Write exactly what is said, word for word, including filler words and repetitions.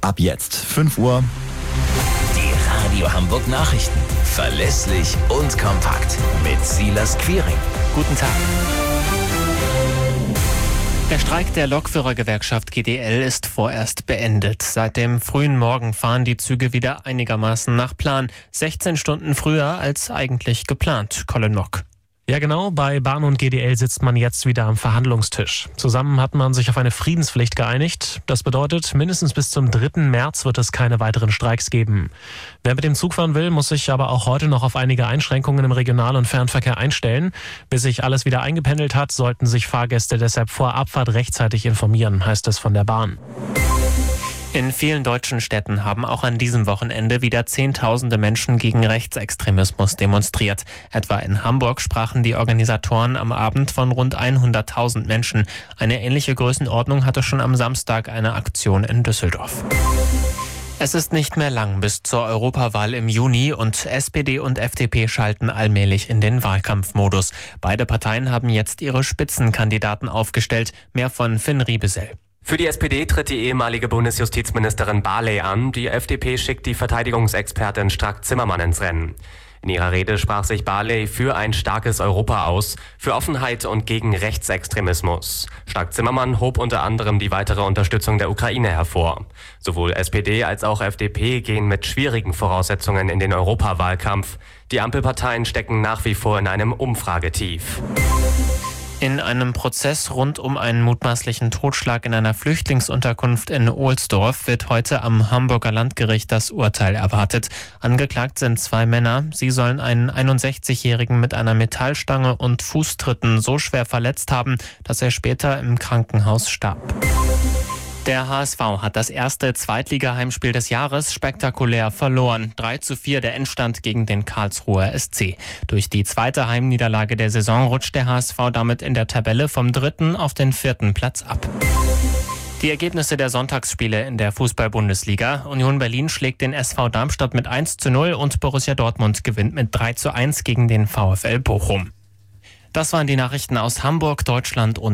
ab jetzt fünf Uhr. Die Radio Hamburg Nachrichten. Verlässlich und kompakt. Mit Silas Quiring. Guten Tag. Der Streik der Lokführergewerkschaft G D L ist vorerst beendet. Seit dem frühen Morgen fahren die Züge wieder einigermaßen nach Plan. sechzehn Stunden früher als eigentlich geplant. Colin Mock. Ja genau, bei Bahn und G D L sitzt man jetzt wieder am Verhandlungstisch. Zusammen hat man sich auf eine Friedenspflicht geeinigt. Das bedeutet, mindestens bis zum dritten März wird es keine weiteren Streiks geben. Wer mit dem Zug fahren will, muss sich aber auch heute noch auf einige Einschränkungen im Regional- und Fernverkehr einstellen. Bis sich alles wieder eingependelt hat, sollten sich Fahrgäste deshalb vor Abfahrt rechtzeitig informieren, heißt es von der Bahn. In vielen deutschen Städten haben auch an diesem Wochenende wieder Zehntausende Menschen gegen Rechtsextremismus demonstriert. Etwa in Hamburg sprachen die Organisatoren am Abend von rund hunderttausend Menschen. Eine ähnliche Größenordnung hatte schon am Samstag eine Aktion in Düsseldorf. Es ist nicht mehr lang bis zur Europawahl im Juni und S P D und F D P schalten allmählich in den Wahlkampfmodus. Beide Parteien haben jetzt ihre Spitzenkandidaten aufgestellt. Mehr von Finn Riebesell. Für die S P D tritt die ehemalige Bundesjustizministerin Barley an. Die F D P schickt die Verteidigungsexpertin Strack-Zimmermann ins Rennen. In ihrer Rede sprach sich Barley für ein starkes Europa aus, für Offenheit und gegen Rechtsextremismus. Strack-Zimmermann hob unter anderem die weitere Unterstützung der Ukraine hervor. Sowohl S P D als auch F D P gehen mit schwierigen Voraussetzungen in den Europawahlkampf. Die Ampelparteien stecken nach wie vor in einem Umfragetief. In einem Prozess rund um einen mutmaßlichen Totschlag in einer Flüchtlingsunterkunft in Ohlsdorf wird heute am Hamburger Landgericht das Urteil erwartet. Angeklagt sind zwei Männer. Sie sollen einen einundsechzigjährigen mit einer Metallstange und Fußtritten so schwer verletzt haben, dass er später im Krankenhaus starb. Der H S V hat das erste Zweitliga-Heimspiel des Jahres spektakulär verloren. drei zu vier der Endstand gegen den Karlsruher S C. Durch die zweite Heimniederlage der Saison rutscht der H S V damit in der Tabelle vom dritten auf den vierten Platz ab. Die Ergebnisse der Sonntagsspiele in der Fußball-Bundesliga. Union Berlin schlägt den S V Darmstadt mit eins zu null und Borussia Dortmund gewinnt mit drei zu eins gegen den VfL Bochum. Das waren die Nachrichten aus Hamburg, Deutschland und